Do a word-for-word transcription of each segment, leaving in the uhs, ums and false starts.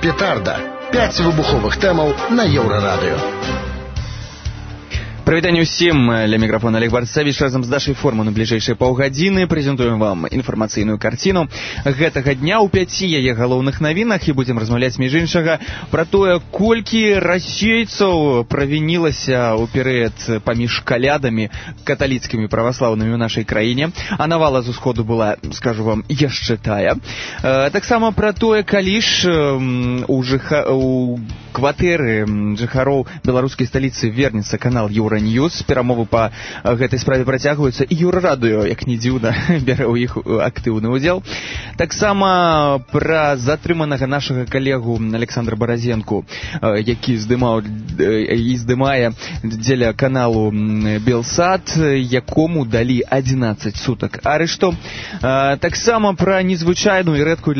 Петарда. Пяць выбуховых тэмаў на Еўрарадыё. Прывітанне ўсім, ля мікрафона Олег Барцавіч разам з Дашай Форман у бліжэйшыя паўгадзіны прэзентуем вам інфармацыйную карціну гэтага дня ў пяці яе галоўных навінах і будзем размаўляць між іншага пра тое, колькі расейцаў правінілася ў перыяд паміж калядамі каталіцкімі праваслаўнымі ў нашай краіне, а навала з усходу была, скажу вам, яшчэ тая. Таксама пра тое, калі ж у жыха... у кватэры жыхароў беларускай сталіцы вернецца канал Еўраньюз. Перамовы па гэтай справе працягваюцца, і Еўрарадыё, як не дзіўна, бярэ ў іх актыўны ўдзел. Таксама пра затрыманага нашага калегу Александра Баразенку, які здымаў і здымае дзеля каналу Белсат, якому далі адзінаццаць сутак арышту. Таксама пра незвычайную і рэдкую для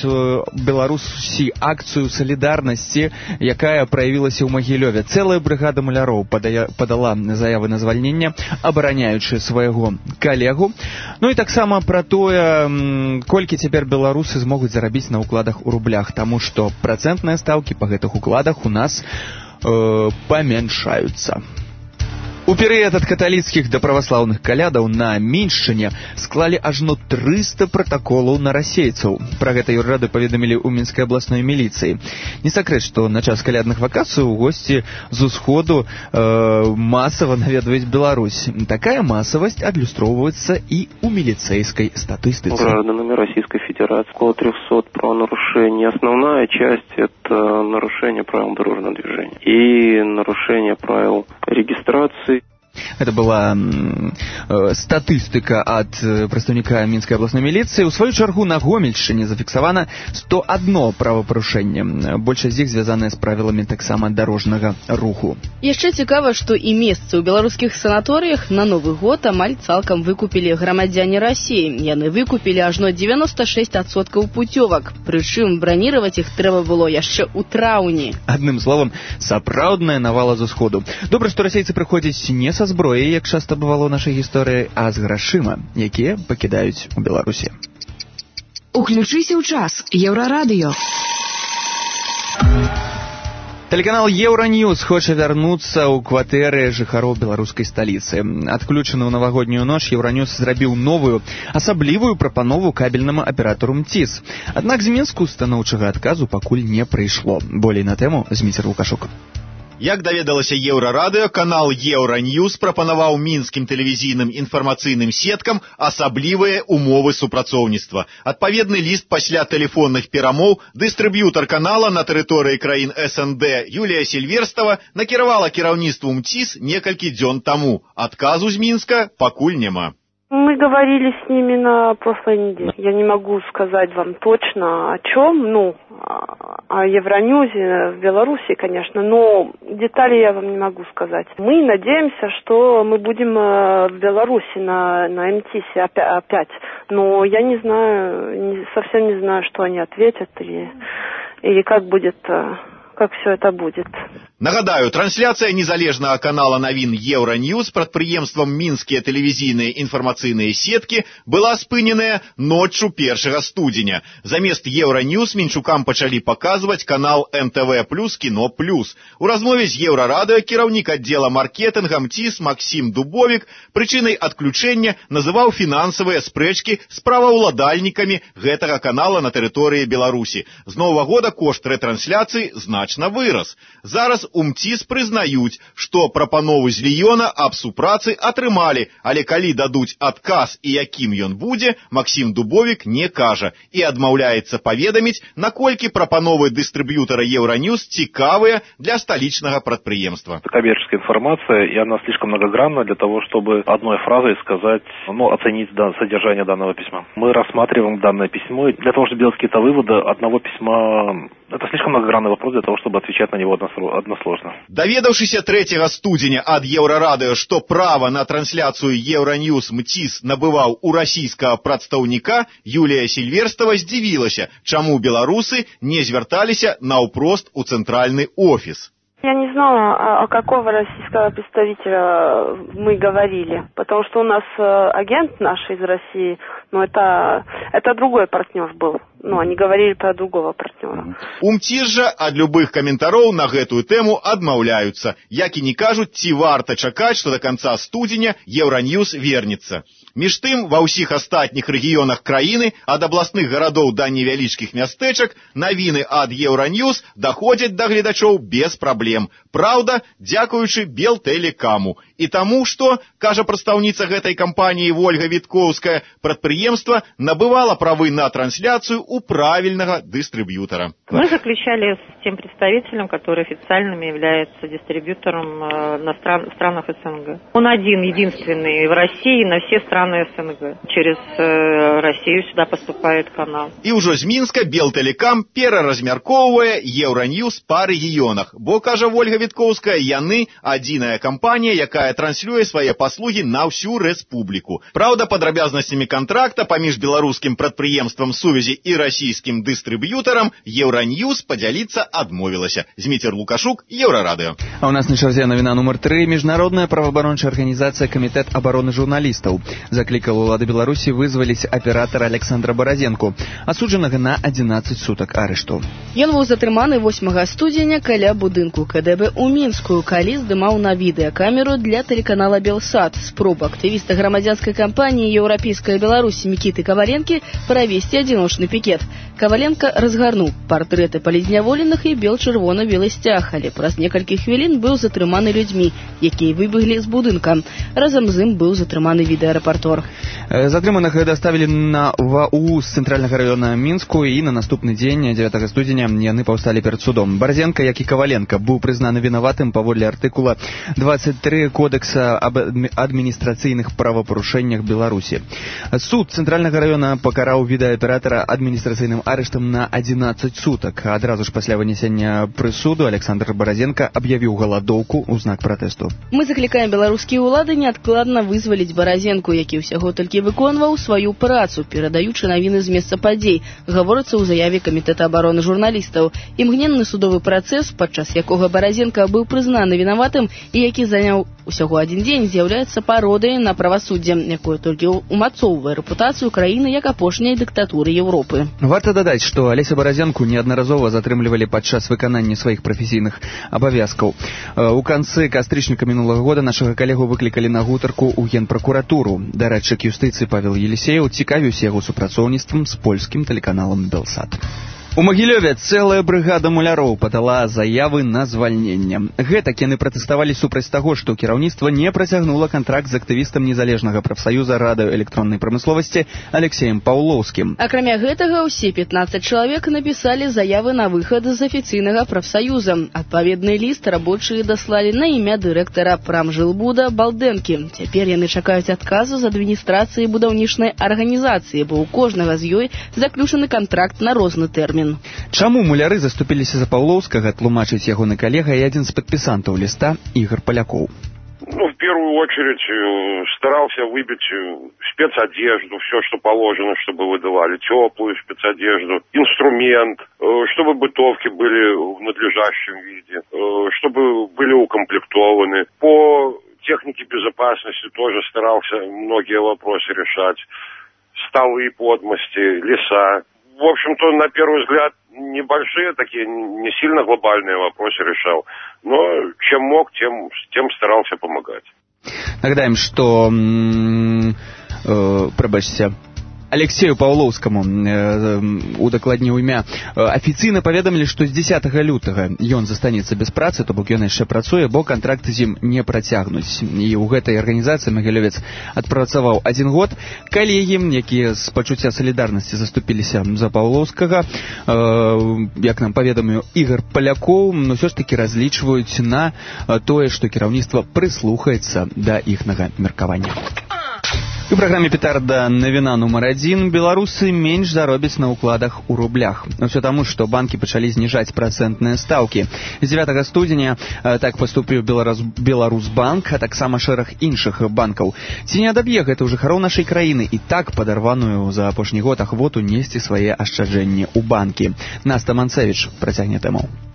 Беларусі акцыю салідарнасці, якая праявілася ў Магілёве. Цэлая брыгада маляроў падала заявы на звальненне, абараняючы свайго калегу. Ну і таксама пра тое, колькі цяпер беларусы змогуць зарабіць на ўкладах у рублях, таму што працэнтныя стаўкі па гэтых укладах у нас э, памяншаюцца. У перыяд ад каталіцкіх да праваслаўных калядаў на Міншчыне склалі ажно трыста пратаколаў на расейцаў. Пра гэта Еўрарадыё паведамілі ў мінскай абласной міліцыі. Не сакрэт, што на час калядных вакацый у госці з усходу э, масава наведваюць Беларусь. Такая масавасць адлюстроўваецца і ў міліцэйскай статыстыцы. Гражданами Российской Федерации около трехсот правонарушений. Основная часть – это нарушение правил дорожного движения и нарушение правил регистрации. Это была э, статыстыка ад э, прадстаўніка мінскай абласной міліцыі. У сваю чаргу на Гомельшчыне зафіксавана сто адно правапарушэнне. Большасць з іх звязаныя з правіламі таксама дарожнага руху. Яшчэ цікава, што і месцы ў беларускіх санаторыях на Новы год амаль цалкам выкупілі грамадзяне Расіі. Яны выкупілі ажно дзевяноста шэсць адсоткаў пуцёвак. Прычым браніраваць іх трэба было яшчэ ў траўні. Адным словам, сапраўдная навала з усходу. Добра, што расейцы прыходзяць не са зброяй, як часта бывало ў нашай гісторыі, а з грашыма, якія пакідаюць у Беларусі. Уключыся ў час. Еўрарадыё. Тэлеканал Еўраньюз хоча вярнуцца ў кватэры жыхароў беларускай сталіцы. Адключаны ў навагоднюю ноч, Еўраньюз зрабіў новую, асаблівую прапанову кабельнаму аператару МЦИС. Аднак з Мінску станоўчага адказу пакуль не прыйшло. Болей на тэму Зміцер Лукашук. Як даведалася Еўрарадыё, канал Еўраньюз прапанаваў мінскім тэлевізійным інфармацыйным сеткам асаблівыя умовы супрацоўніцтва. Адпаведны ліст пасля тэлефонных перамоў дыстрыб'ютар канала на тэрыторыі краін эс эн дэ Юлія Сільверстава накіравала кіраўніцтву МЦИС некалькі дзён таму. Адказу з Мінска пакуль няма. Мы говорили с ними на прошлой неделе. Я не могу сказать вам точно о чем, ну, о Евроньюзе в Беларуси, конечно, но детали я вам не могу сказать. Мы надеемся, что мы будем в Беларуси на, на МТИСе опять, но я не знаю, не, совсем не знаю, что они ответят или, или как будет, как все это будет. Нагадаю, трансляцыя незалежнага канала навін Еўраньюз прадпрыемствам мінскія тэлевізійныя інфармацыйныя сеткі была спыненая ноччу першага студзеня. Замест Еўраньюз мінчукам пачалі паказваць канал эм тэ вэ плюс Кіно плюс. У размове з Еўрарадыё кіраўнік аддзела маркетынга МЦИС Максім Дубовік прычынай адключэння называў фінансавыя спрэчкі з праваўладальнікамі гэтага канала на тэрыторыі Беларусі. З новага года кошт рэтрансляцыі значна вырас. Зараз у МЦИС прызнаюць, што прапанову з Ліёна аб супрацы атрымалі, але калі дадуць адказ і якім ён будзе, Максім Дубовік не кажа і адмаўляецца паведаміць, наколькі прапановы дыстрыб'ютара Еўраньюз цікавыя для столичного прадпрыемства. Коммерческая информация, и она слишком многогранна для того, чтобы одной фразой сказать, ну, оценить содержание данного письма. Мы рассматриваем данное письмо, и для того, чтобы делать какие-то выводы, одного письма, это слишком многогранный вопрос для того, чтобы отвечать на него односложно. Даведаўшыся трэцяга студзеня ад Еўрарадыё, што права на трансляцыю Еўраньюз МЦИС набываў у расійскага прадстаўніка, Юлія Сільверстава здзівілася, чаму беларусы не звярталіся наўпрост у цэнтральны офіс. Я не знала, о какого российского представителя мы говорили, потому что у нас агент наш из России, но это, это другой партнер был. Ну, они говорили про другого партнера. Умці жа ад любых каментароў на гэтую тэму адмаўляюцца, як і не кажуць, ці варта чакаць, што до канца студзеня Еўраньюз вернецца. Між тым, ва ўсіх астатніх рэгіёнах краіны, ад абласных гарадоў да невялічкіх мястэчак, навіны ад Еўраньюз даходзяць да гледачоў без праблем. Праўда, дзякуючы Белтэлекаму. І таму, што, кажа прадстаўніца гэтай кампаніі Вольга Віткоўская, прадпрыемства набывала правы на трансляцыю у правильного дистрибьютора. Мы заключали с тем представителем, который официально является дистрибьютором на стран, в странах СНГ. Он один, единственный в России, на все страны СНГ. Через Россию сюда поступает канал. И уже з Мінска Белтэлекам пераразмяркоўвае Еўраньюз па рэгіёнах, бо, кажа Вольга Віткоўская, яны адзіная кампанія, якая транслюе свае паслугі на ўсю рэспубліку. Праўда, падрабязнасцямі кантракта паміж беларускім прадпрыемствам сувязі і расійскім дыстрыб'ютарам Еўраньюз падзяліцца адмовілася. Зміцер Лукашук, Еўрарадыё. А у нас на чарзе навіна нумар тры. Міжнародная праваабарончая арганізацыя Камітэт абароны журналістаў заклікала ўлады Беларусі вызваліць аператара Александра Баразенку, асуджанага на адзінаццаць сутак арышту. Ён быў затрыманы восьмага студзеня каля будынку КДБ у Мінску, калі здымаў на відэакамеру для тэлеканала Белсат спробу актывіста грамадзянскай кампаніі «Еўрапейская Беларусь» Мікіты Каваленкі правесці адзіночны пікет. Каваленка разгарнуў партрэты палізняволеных і бел чырвона-белы сцяг, але праз некалькі хвілін быў затрыманы людзьмі, якія выбеглі з будынка. Разам з ім быў затрыманы відэарэпартор. Затрыманых даставілі на ВАУ з цэнтральнага раёна Мінску, і на наступны дзень, дзевятага студзеня, яны паўсталі перад судом. Барзенка, як і Каваленка, быў прызнаны вінаватым паводле артыкула двадцать три Кодекса аб адміністрацыйных правапарушэннях Беларусі. Суд цэнтральнага раёна пакараў відэааператара адміністрацыйным арыштам на адзінаццаць сутак. Адразу ж пасля вынесення прысуду Александр Баразенка аб'явіў галадоўку ў знак пратэсту. Мы заклікаем беларускія ўлады неадкладна вызваліць Баразенку, які ўсяго толькі выконваў сваю працу, перадаючы навіны з месца падзей, гаворыцца ў заяве Камітэта абароны журналістаў. Імгненны судовы працэс, падчас якога Баразенка быў прызнаны вінаватым і які заняў усяго адзін дзень, з'яўляецца пародыяй на правасуддзе, якое толькі умацоўвае рэпутацыю краіны як апошняй дыктатуры Еўропы. Варта дадаць, што Алеся Баразенку неаднаразова затрымлівалі падчас выканання сваіх прафесійных абавязкаў. У канцы кастрычніка мінулага года нашага калегу выклікалі на гутарку ў генпракуратуру. Дарэчык юстыцыі Павел Елісеев цікавіўся яго супрацоўніцтвам з польскім тэлеканалам Белсат. У Магілёве цэлая брыгада муляроў падала заявы на звальненне. Гэтак яны пратэставалі супраць таго, што кіраўніцтва не працягнула кантракт з актывістам незалежнага прафсаюза радыёэлектроннай прамысловасці Алексеем Паўлоўскім. Акрамя гэтага, усе пятнаццаць чалавек напісалі заявы на выхад з афіцыйнага прафсаюза. Адпаведны ліст рабочыя даслалі на імя дырэктара прамжылбуда Балдэнкі. Цяпер яны чакаюць адказу з адміністрацыі будаўнічнай арганізацыі, бо ў кожнага з ёй заключаны кантракт на розны тэрмін. Чаму муляры заступіліся за Паўлоўскага, тлумачыць ягоны калега і адзін з падпісантаў ліста Ігор Палякоў. Ну, в первую очередь, старался выбить спецодежду, все, что положено, чтобы выдавали, теплую спецодежду, инструмент, чтобы бытовки были в надлежащем виде, чтобы были укомплектованы. По технике безопасности тоже старался многие вопросы решать. Столы, подмости, леса. В общем-то, на первый взгляд, небольшие такие, не сильно глобальные вопросы решал. Но чем мог, тем, тем старался помогать. Нагадаем, что... Э, пробачьте... Алексею Паўлоўскаму, удакладніў імя, афіцыйна паведамілі, што з дзесятага лютага ён застанецца без працы, то бок ён яшчэ працуе, бо кантракт з ім не працягнуць. І ў гэтай арганізацыі Магілёвец адпрацаваў адзін год. Калегі, якія з пачуцця салідарнасці заступіліся за Паўлоўскага, як нам паведаміў Ігор Палякоў, но ўсё ж такі разлічваюць на тое, што кіраўніцтва прыслухаецца да іхнага меркавання. У праграме «Петарда» навіна нумар адзін. Беларусы менш заробяць на ўкладах у рублях. Усё таму, што банкі пачалі зніжаць працэнтныя стаўкі. З дзевятага студзеня так паступіў Беларус, Беларусбанк, а таксама шэраг іншых банкаў. Ці не адаб'е гэта ў жыхароў нашай краіны і так падарваную за апошні год ахвоту несці свае ашчаджэнні ў банкі? Наста Манцевіч працягне тэму.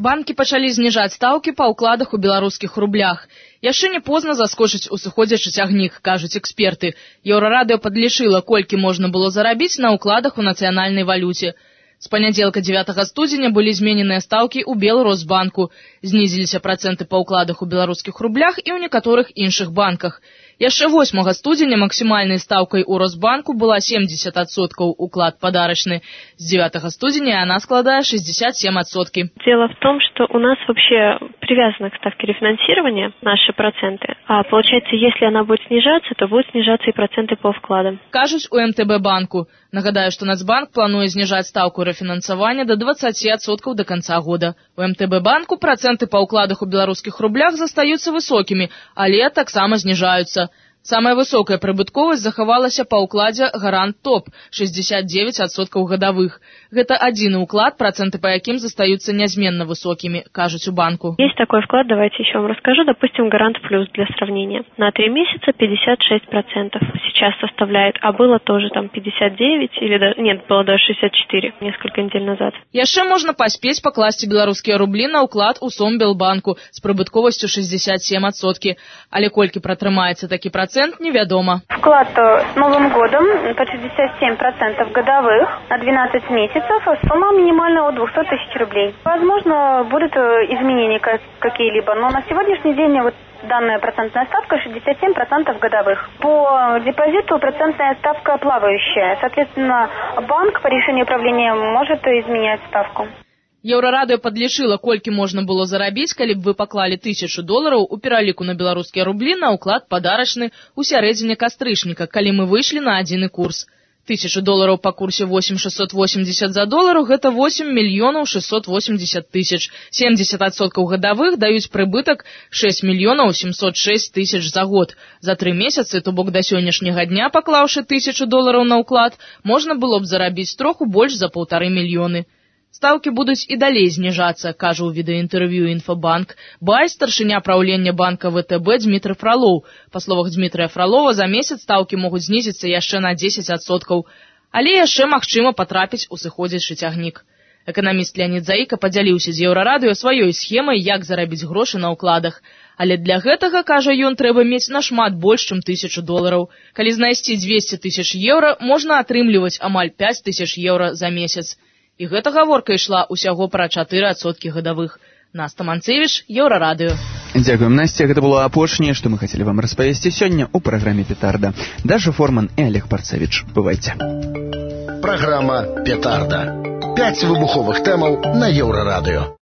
Банкі пачалі зніжаць стаўкі па ўкладах у беларускіх рублях. Яшчэ не позна заскочыць у сыходзячы цягнік, кажуць эксперты. Еўрарадыё падлічыла, колькі можна было зарабіць на ўкладах у нацыянальнай валюце. З панядзелка дзевятага студзеня былі змененыя стаўкі ў Белросбанку. Знізіліся працэнты па ўкладах у беларускіх рублях і ў некаторых іншых банках. Яшчэ восьмага студзеня максімальнай стаўкай у Росбанку была семьдесят адсоткаў уклад подарочный. С девятого студеня она складает шестьдесят семь адсотков. Дело в том, что у нас вообще привязаны к ставке рефинансирования наши проценты. А получается, если она будет снижаться, то будут снижаться и проценты по вкладам. Кажуць у эм тэ бэ банку. Нагадаю, что Нацбанк плануе снижать ставку рефинансования до двадцати адсоткаў до конца года. У эм тэ бэ банку проценты по укладах у белорусских рублях застаются высокими, але таксама снижаются. Самая высокая прыбытковасць захавалася па ўкладзе «Гарант Топ» – шестьдесят девять адсоткаў гадавых. Гэта адзіны ўклад, працэнты па якім застаюцца нязменна высокімі, кажуць у банку. Есть такой вклад, давайте еще вам расскажу. Допустим, «Гарант Плюс» для сравнения. На три месяца пятьдесят шесть процентов сейчас составляет, а было тоже там пятьдесят девять или да, нет, было даже шестьдесят четыре несколько недель назад. Яшчэ можна паспець пакласці беларускія рублі на ўклад у Сомбелбанку з прыбытковасцю шестьдесят семь адсоткаў. Але колькі пратрымаецца такі працэнт, неведомо. Вклад с Новым годом по шестьдесят семь процентов годовых на двенадцать месяцев, сумма минимальная от двухсот тысяч рублей. Возможно, будут изменения какие-либо, но на сегодняшний день вот данная процентная ставка шестьдесят семь процентов годовых. По депозиту процентная ставка плавающая. Соответственно, банк по решению управления может изменять ставку. Еўрарадыё падлічыла, колькі можна было зарабіць, калі б вы паклалі тысячу долараў у пераліку на беларускія рублі на ўклад падарачны ў сярэдзіне кастрычніка, калі мы выйшлі на адзіны курс. Тысячу долараў па курсе восемь шестьсот восемьдесят за долару – гэта восемь мільёнаў шестьсот восемьдесят тысяч. семьдесят адсоткаў гадавых даюць прыбытак шесть мільёнаў семьсот шесть тысяч за год. За тры месяцы, то бок да сённяшняга дня, паклаўшы тысячу долараў на ўклад, можна было б зарабіць троху больш за паўтары мільёны. Стаўкі будуць і далей зніжацца, кажа ў відэаінтэрв'ю «Інфабанк». Бай, старшыня праўлення банка вэ тэ бэ Дмітрый Фролоў. Па словах Дмітрыя Фролова, за месяц стаўкі могуць знізіцца яшчэ на дзесяць адсоткаў. Але яшчэ магчыма патрапіць у сыходзячы цягнік. Эканаміст Леонид Заіка падзяліўся з Еўрарадыё сваёй схемай, як зарабіць грошы на ўкладах. Але для гэтага, кажа ён, трэба мець нашмат больш, чым тысячу долараў. Калі знайсці дзвесце тысяч еўра, можна атрымліваць амаль пяць тысяч еўра за месяц. І гэта гаворка ішла ўсяго пра чатыры адсоткі гадавых. Наста Манцевіч, Еўрарадыё. Дзякуем, Насця. Гэта было апошняе, што мы хацелі вам распавесці сёння ў праграме «Петарда». Даша Форман і Олег Парцевіч. Бывайце. Праграма «Петарда». Пяць выбуховых тэмаў на Еўрарадыё.